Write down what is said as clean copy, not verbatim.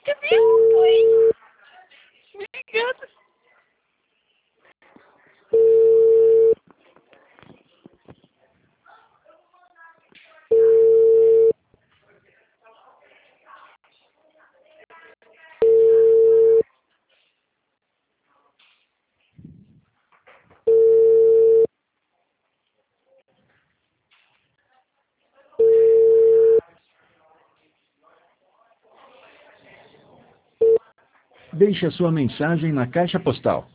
Cadê o play? Obrigada. Deixe a sua mensagem na caixa postal